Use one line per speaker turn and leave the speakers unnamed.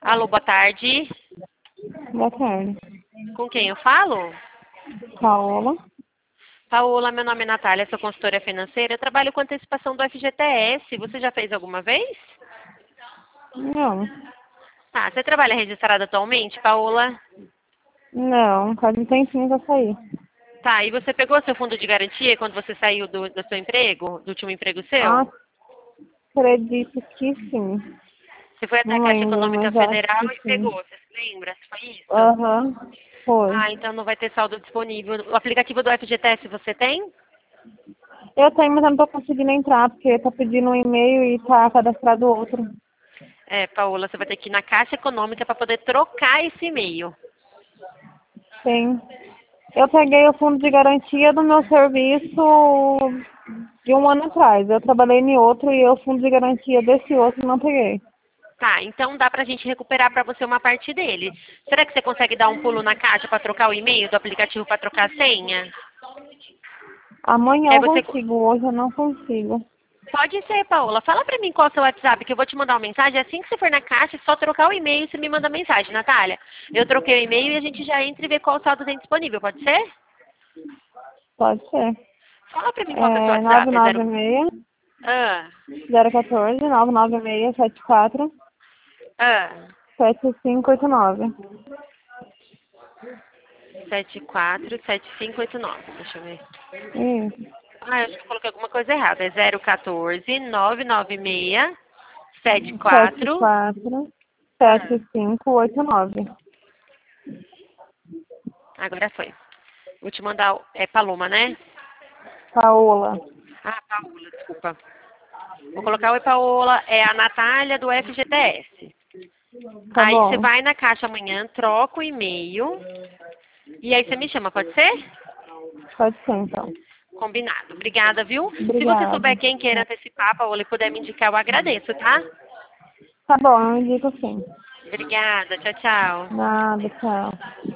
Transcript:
Alô, boa tarde.
Boa tarde.
Com quem eu falo?
Paola?
Paola, meu nome é Natália, sou consultora financeira. Eu trabalho com antecipação do FGTS. Você já fez alguma vez?
Não.
Ah, você trabalha registrada atualmente, Paola?
Não, faz um tempinho que eu saí.
Tá, e você pegou seu fundo de garantia quando você saiu do seu emprego, do último emprego seu?
Ah, acredito que sim.
Você foi até a
Não
Caixa
lembro,
Econômica
mas acho
Federal
que
e pegou,
sim.
você se lembra? Foi isso?
Aham, foi.
Ah, então não vai ter saldo disponível. O aplicativo do FGTS você tem?
Eu tenho, mas eu não tô conseguindo entrar, porque tá pedindo um e-mail e tá cadastrado outro.
É, Paola, você vai ter que ir na Caixa Econômica para poder trocar esse e-mail.
Sim. Eu peguei o fundo de garantia do meu serviço de um ano atrás. Eu trabalhei em outro e o fundo de garantia desse outro não peguei.
Tá, então dá pra gente recuperar para você uma parte dele. Será que você consegue dar um pulo na caixa para trocar o e-mail do aplicativo para trocar a senha?
Amanhã
Aí
eu
você
consigo, hoje eu não consigo.
pode ser, Paola. Fala pra mim qual é o seu WhatsApp, que eu vou te mandar uma mensagem. Assim que você for na caixa, é só trocar o e-mail e você me manda mensagem, Natália. Eu troquei o e-mail e a gente já entra e vê qual saldo tem disponível, pode ser?
Pode ser.
Fala pra mim qual que é o seu
É
WhatsApp. É zero...
996
Ah,
014 996 74
ah.
7589.
747589. Deixa eu ver.
Isso.
Ah, eu acho que eu coloquei alguma coisa errada. É 014 996 74.
74
Ah,
7589.
agora foi. Vou te mandar. É Paloma, né?
Paola.
Ah, Paola, desculpa. Vou colocar Oi Paola, é a Natália do FGTS.
Tá
Aí você
bom.
vai na caixa amanhã, troca o e-mail e aí você me chama, pode ser?
Pode ser, então.
Combinado. Obrigada, viu? Se você
Obrigada.
souber quem queira antecipar, Paola, e puder me indicar, eu agradeço, tá?
Tá bom, eu indico sim.
Obrigada. Tchau, tchau.
Nada, tchau.